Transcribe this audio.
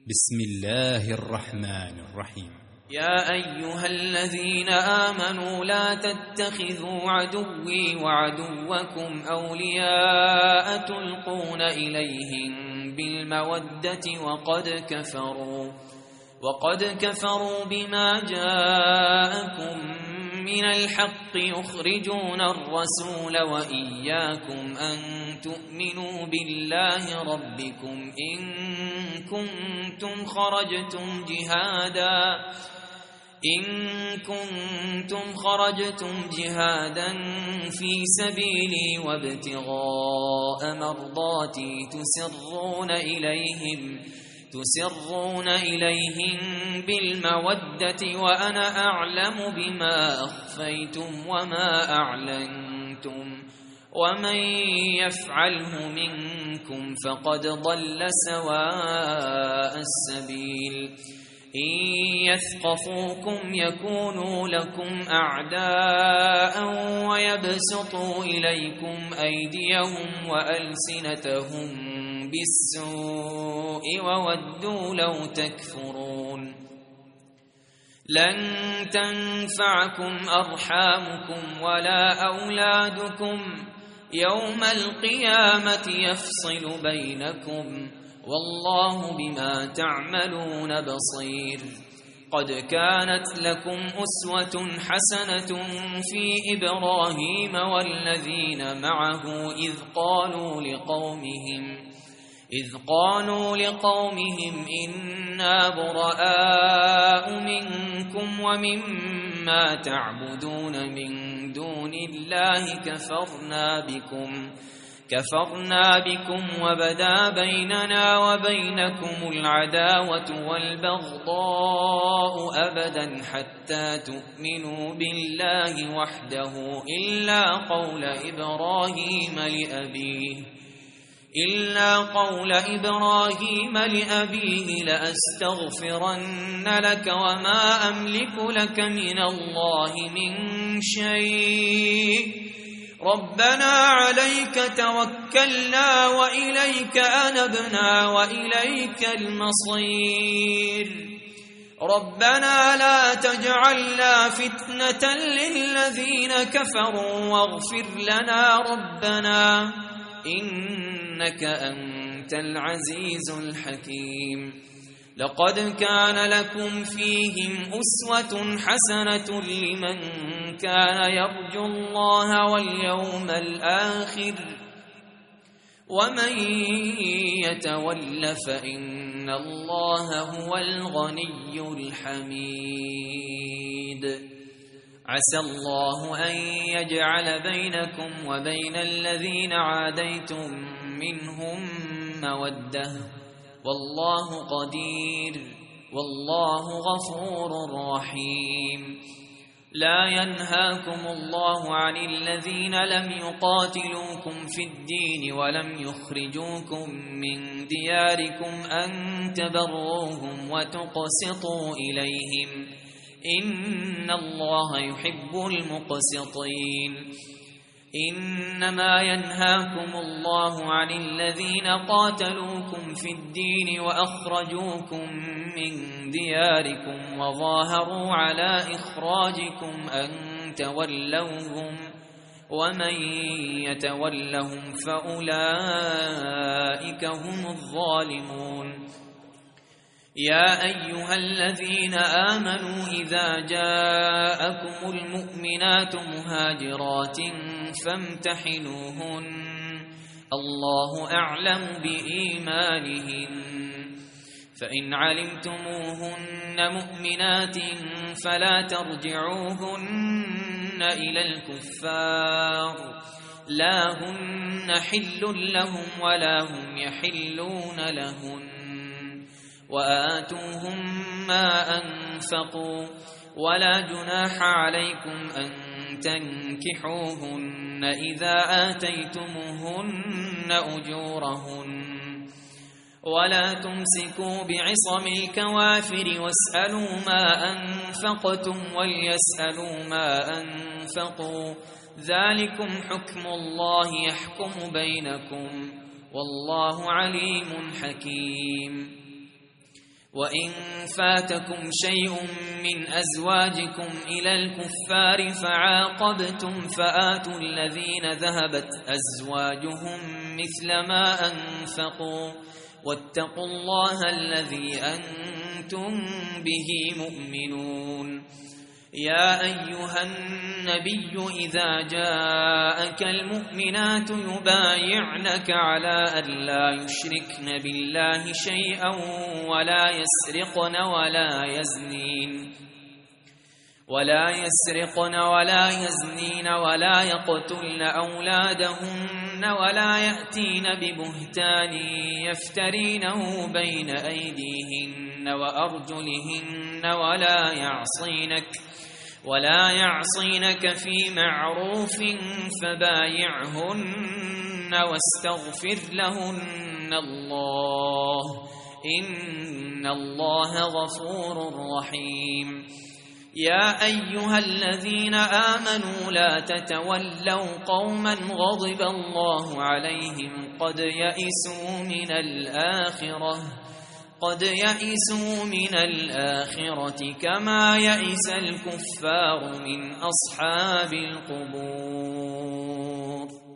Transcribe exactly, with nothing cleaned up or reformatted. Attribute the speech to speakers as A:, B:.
A: بسم الله الرحمن الرحيم.
B: يا أيها الذين آمنوا لا تتخذوا عدوي وعدوكم أولياء تلقون إليهم بالمودة وقد كفروا وقد كفروا بما جاءكم من الحق يخرجون الرسول وإياكم أن تؤمنوا بالله ربكم إن كنتم خرجتم جهادا إن كنتم خرجتم جهادا في سبيلي وابتغاء مرضاتي تسرون إليهم تسرون إليهم بالمودة وأنا أعلم بما أخفيتم وما أعلنتم ومن يفعله منكم فقد ضل سواء السبيل إن يثقفوكم يكونوا لكم أعداء ويبسطوا إليكم أيديهم وألسنتهم بالسوء وودوا لو تكفرون لن تنفعكم أرحامكم ولا أولادكم يوم القيامة يفصل بينكم والله بما تعملون بصير قد كانت لكم أسوة حسنة في إبراهيم والذين معه إذ قالوا لقومهم إذ قالوا لقومهم إنا براء منكم ومما تعبدون من دون الله كفرنا بكم كفرنا بكم وبدا بيننا وبينكم العداوة والبغضاء أبدا حتى تؤمنوا بالله وحده إلا قول إبراهيم لأبيه إلا قول إبراهيم لأبيه لأستغفرن لك وما أملك لك من الله من شيء ربنا عليك توكلنا وإليك أنبنا وإليك المصير ربنا لا تجعلنا فتنة للذين كفروا واغفر لنا ربنا إنك أنت العزيز الحكيم لقد كان لكم فيهم أسوة حسنة لمن كان يرجو الله واليوم الآخر ومن يتول فإن الله هو الغني الحميد عسى الله أن يجعل بينكم وبين الذين عاديتم منهم مودة والله قدير والله غفور رحيم لا ينهاكم الله عن الذين لم يقاتلوكم في الدين ولم يخرجوكم من دياركم أن تبروهم وتقسطوا إليهم إن الله يحب المقسطين إنما ينهاكم الله عن الذين قاتلوكم في الدين وأخرجوكم من دياركم وظاهروا على إخراجكم أن تولوهم ومن يتولهم فأولئك هم الظالمون يا أيها الذين آمنوا إذا جاءكم المؤمنات مهاجرات فامتحنوهن الله أعلم بإيمانهن فإن علمتموهن مؤمنات فلا ترجعوهن إلى الكفار لا هن حل لهم ولا هم يحلون لهن وآتوهم ما أنفقوا ولا جناح عليكم أن تنكحوهن إذا آتيتموهن أجورهن ولا تمسكوا بعصم الكوافر واسألوا ما أنفقتم وليسألوا ما أنفقوا ذلكم حكم الله يحكم بينكم والله عليم حكيم وإن فاتكم شيء من أزواجكم إلى الكفار فعاقبتم فآتوا الذين ذهبت أزواجهم مثل ما أنفقوا واتقوا الله الذي أنتم به مؤمنون. يا أيها النبي إذا جاءك المؤمنات يبايعنك على أن لا يشركن بالله شيئا ولا يسرقن ولا يزنين ولا يسرقن ولا يزنين ولا يقتلن أولادهن ولا يأتين ببهتان يفترينه بين أيديهن وأرجلهن ولا يعصينك ولا يعصينك في معروف فبايعهن واستغفر لهن الله إن الله غفور رحيم. يا أيها الذين آمنوا لا تتولوا قوما غضب الله عليهم قد يئسوا من الآخرة قد يئسوا من الآخرة كما يئس الكفار من أصحاب القبور.